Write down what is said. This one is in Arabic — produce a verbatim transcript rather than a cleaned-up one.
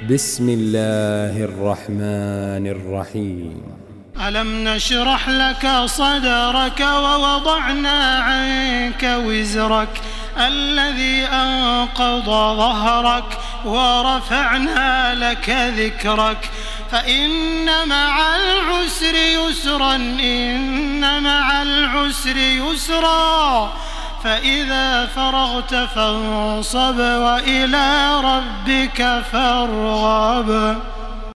بسم الله الرحمن الرحيم. ألم نشرح لك صدرك ووضعنا عنك وزرك الذي أنقض ظهرك ورفعنا لك ذكرك فإن مع العسر يسرا إن مع العسر يسرا فإذا فرغت فانصب وإلى ربك فارغب.